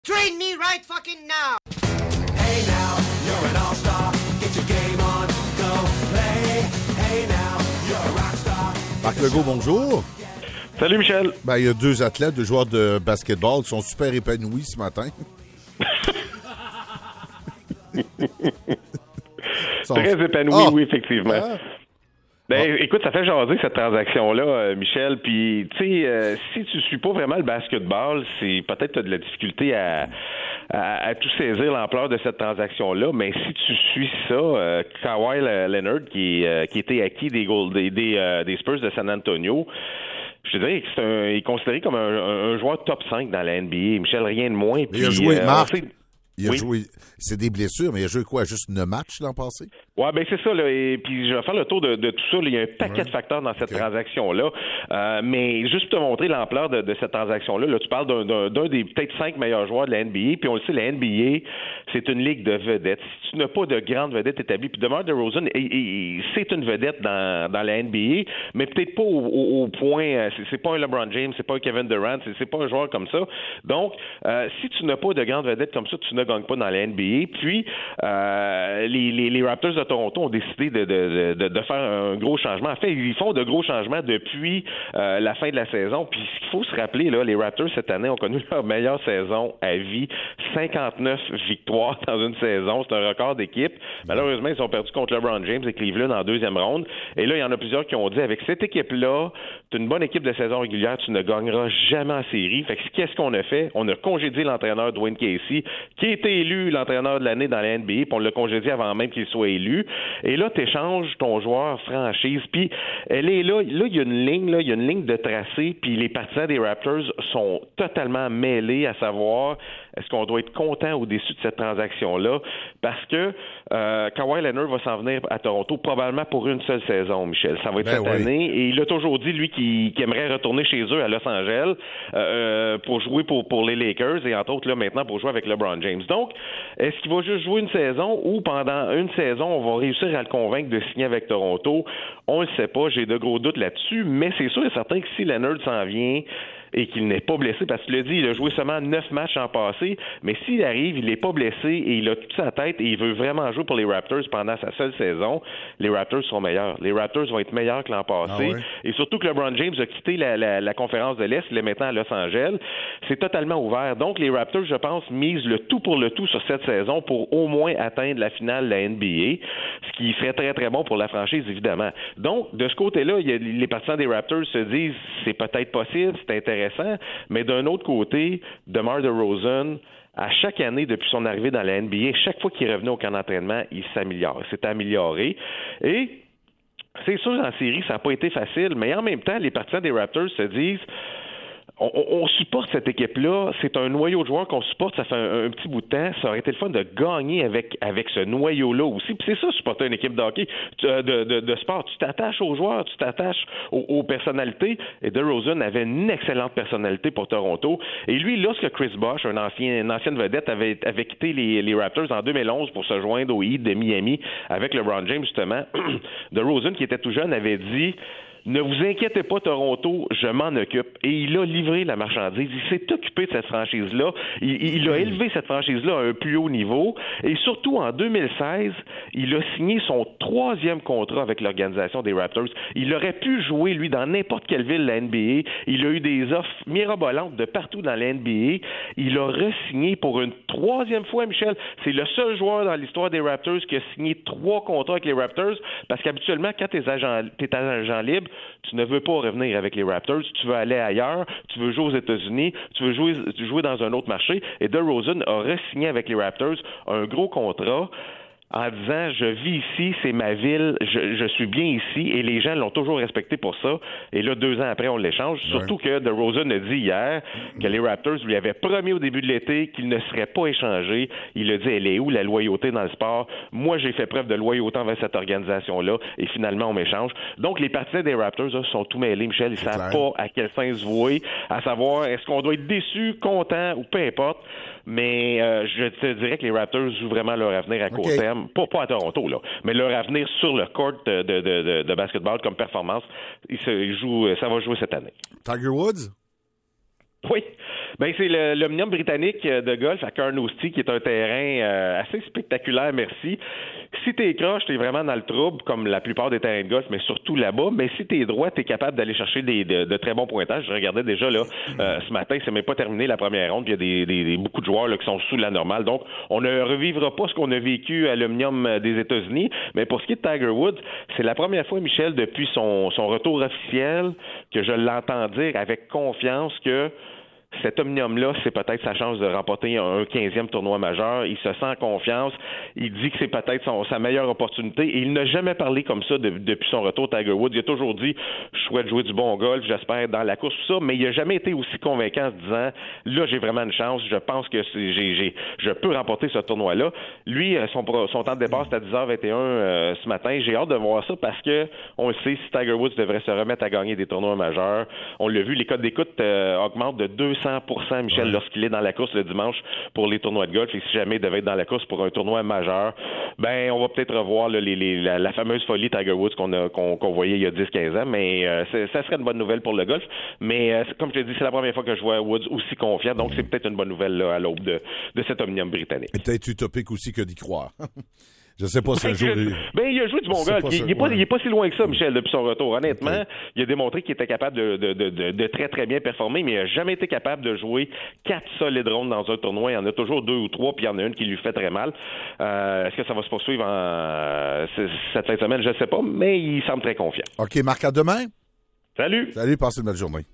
Train me right fucking now! Hey now, you're an all-star. Get your game on, go play. Hey now, you're a rock star. Marc Legault, bonjour. Salut Michel. Ben, il y a deux athlètes, deux joueurs de basketball qui sont super épanouis ce matin. Très épanoui, oui, effectivement. Ah. Écoute, ça fait jaser cette transaction-là, Michel. Puis, tu sais, si tu suis pas vraiment le basketball, c'est peut-être de la difficulté à tout saisir l'ampleur de cette transaction-là. Mais si tu suis ça, Kawhi Leonard, qui était acquis des Spurs de San Antonio, je te dirais qu'il est considéré comme un joueur top 5 dans la NBA. Michel, rien de moins. Il a joué, Marc. Il a Oui. joué, c'est des blessures, mais il a joué quoi? Juste 9 matchs l'an passé? Oui, ben c'est ça. Là, et puis je vais faire le tour de tout ça. Là. Il y a un paquet de facteurs dans cette transaction-là. Mais juste pour te montrer l'ampleur de cette transaction-là, là, tu parles d'un des peut-être 5 meilleurs joueurs de la NBA. Puis on le sait, la NBA, c'est une ligue de vedettes. Si tu n'as pas de grande vedette établie, puis DeMar DeRozan, c'est une vedette dans la NBA, mais peut-être pas au point. C'est pas un LeBron James, c'est pas un Kevin Durant, c'est pas un joueur comme ça. Donc, si tu n'as pas de grande vedette comme ça, tu ne gagnes pas dans la NBA. Puis, les Raptors de Toronto ont décidé de faire un gros changement. En fait, ils font de gros changements depuis la fin de la saison. Puis, ce qu'il faut se rappeler, là, les Raptors, cette année, ont connu leur meilleure saison à vie. 59 victoires dans une saison. C'est un record d'équipe. Malheureusement, ils ont perdu contre LeBron James et Cleveland en deuxième ronde. Et là, il y en a plusieurs qui ont dit, avec cette équipe-là, tu as une bonne équipe de saison régulière, tu ne gagneras jamais en série. Fait que qu'est-ce qu'on a fait? On a congédié l'entraîneur Dwayne Casey, qui a été élu l'entraîneur de l'année dans la NBA, puis on l'a congédié avant même qu'il soit élu. Et là, tu échanges ton joueur franchise, puis elle est là. Là, il y a une ligne de tracé, puis les partisans des Raptors sont totalement mêlés à savoir est-ce qu'on doit être content ou déçu de cette transaction-là, parce que Kawhi Leonard va s'en venir à Toronto probablement pour une seule saison, Michel. Ça va être cette année, et il a toujours dit, lui, qu'il aimerait retourner chez eux à Los Angeles pour jouer pour les Lakers, et entre autres, là, maintenant, pour jouer avec LeBron James. Donc, est-ce qu'il va juste jouer une saison ou pendant une saison, on va réussir à le convaincre de signer avec Toronto? On le sait pas, j'ai de gros doutes là-dessus, mais c'est sûr et certain que si Leonard s'en vient et qu'il n'est pas blessé, parce qu'il l'a dit, il a joué seulement 9 matchs en passé, mais s'il arrive, il n'est pas blessé et il a toute sa tête et il veut vraiment jouer pour les Raptors pendant sa seule saison, les Raptors seront meilleurs. Les Raptors vont être meilleurs que l'an passé. Et surtout que LeBron James a quitté la conférence de l'Est, il est maintenant à Los Angeles. C'est totalement ouvert. Donc, les Raptors, je pense, misent le tout pour le tout sur cette saison pour au moins atteindre la finale de la NBA, ce qui serait très, très bon pour la franchise, évidemment. Donc, de ce côté-là, les partisans des Raptors se disent, c'est peut-être possible, c'est intéressant, mais d'un autre côté, DeMar DeRozan, à chaque année depuis son arrivée dans la NBA, chaque fois qu'il revenait au camp d'entraînement, il s'améliore. Il s'est amélioré. Et c'est sûr, en série, ça n'a pas été facile, mais en même temps, les partisans des Raptors se disent, on supporte cette équipe-là. C'est un noyau de joueurs qu'on supporte. Ça fait un petit bout de temps. Ça aurait été le fun de gagner avec ce noyau-là aussi. Puis c'est ça, supporter une équipe de hockey, de sport. Tu t'attaches aux joueurs, tu t'attaches aux personnalités. Et DeRozan avait une excellente personnalité pour Toronto. Et lui, lorsque Chris Bosh, une ancienne vedette, avait quitté les Raptors en 2011 pour se joindre au Heat de Miami avec LeBron James, justement, DeRozan, qui était tout jeune, avait dit... Ne vous inquiétez pas, Toronto, je m'en occupe. Et il a livré la marchandise. Il s'est occupé de cette franchise-là. Il a élevé cette franchise-là à un plus haut niveau. Et surtout, en 2016, il a signé son 3e contrat avec l'organisation des Raptors. Il aurait pu jouer, lui, dans n'importe quelle ville de la NBA. Il a eu des offres mirabolantes de partout dans la NBA. Il a re-signé pour une 3e fois, Michel. C'est le seul joueur dans l'histoire des Raptors qui a signé 3 contrats avec les Raptors, parce qu'habituellement, quand t'es agent libre, tu ne veux pas revenir avec les Raptors, tu veux aller ailleurs, tu veux jouer aux États-Unis, tu veux jouer dans un autre marché. Et DeRozan a re-signé avec les Raptors un gros contrat en disant, je vis ici, c'est ma ville, je suis bien ici, et les gens l'ont toujours respecté pour ça. Et là, 2 ans après, on l'échange. Surtout que DeRozan a dit hier que les Raptors lui avaient promis au début de l'été qu'il ne serait pas échangé. Il a dit, elle est où la loyauté dans le sport? Moi, j'ai fait preuve de loyauté envers cette organisation-là, et finalement, on m'échange. Donc, les partisans des Raptors là, sont tout mêlés, Michel. Ils ne savent pas à quel fin se vouer, à savoir, est-ce qu'on doit être déçu, content, ou peu importe. Mais je te dirais que les Raptors jouent vraiment leur avenir à court terme. Pas à Toronto, là, mais leur avenir sur le court de basketball comme performance, ça va jouer cette année. Tiger Woods? Oui. Ben c'est l'Omnium britannique de golf à Carnoustie, qui est un terrain assez spectaculaire, merci. Si t'es croche, t'es vraiment dans le trouble, comme la plupart des terrains de golf, mais surtout là-bas. Mais si t'es droit, t'es capable d'aller chercher de très bons pointages. Je regardais déjà là ce matin, c'est même pas terminé la première ronde, puis il y a beaucoup de joueurs là, qui sont sous la normale. Donc, on ne revivra pas ce qu'on a vécu à l'Omnium des États-Unis. Mais pour ce qui est de Tiger Woods, c'est la première fois, Michel, depuis son retour officiel, que je l'entends dire avec confiance que cet Omnium-là, c'est peut-être sa chance de remporter un 15e tournoi majeur. Il se sent en confiance. Il dit que c'est peut-être sa meilleure opportunité. Et il n'a jamais parlé comme ça depuis son retour, Tiger Woods. Il a toujours dit « Je souhaite jouer du bon golf, j'espère être dans la course, tout ça », mais il n'a jamais été aussi convaincant en se disant « Là, j'ai vraiment une chance. Je pense que je peux remporter ce tournoi-là. » Lui, son temps de départ, c'est à 10h21 ce matin. J'ai hâte de voir ça parce que on le sait, si Tiger Woods devrait se remettre à gagner des tournois majeurs, on l'a vu, les codes d'écoute augmentent de 200%, Michel, lorsqu'il est dans la course le dimanche pour les tournois de golf. Et si jamais il devait être dans la course pour un tournoi majeur, ben on va peut-être revoir là, la fameuse folie Tiger Woods qu'on voyait il y a 10-15 ans. Mais ça serait une bonne nouvelle pour le golf. Mais comme je te dis, c'est la première fois que je vois Woods aussi confiant. Donc c'est peut-être une bonne nouvelle là, à l'aube de cet Omnium britannique. Et peut-être utopique aussi que d'y croire. Je sais pas si un jour... il a joué du bon golf. Il est pas si loin que ça, Michel, depuis son retour. Honnêtement, il a démontré qu'il était capable de très, très bien performer, mais il n'a jamais été capable de jouer 4 solides rondes dans un tournoi. Il y en a toujours 2 ou 3, puis il y en a une qui lui fait très mal. Est-ce que ça va se poursuivre cette fin de semaine? Je ne sais pas, mais il semble très confiant. OK, Marc, à demain. Salut! Salut, passez une belle journée.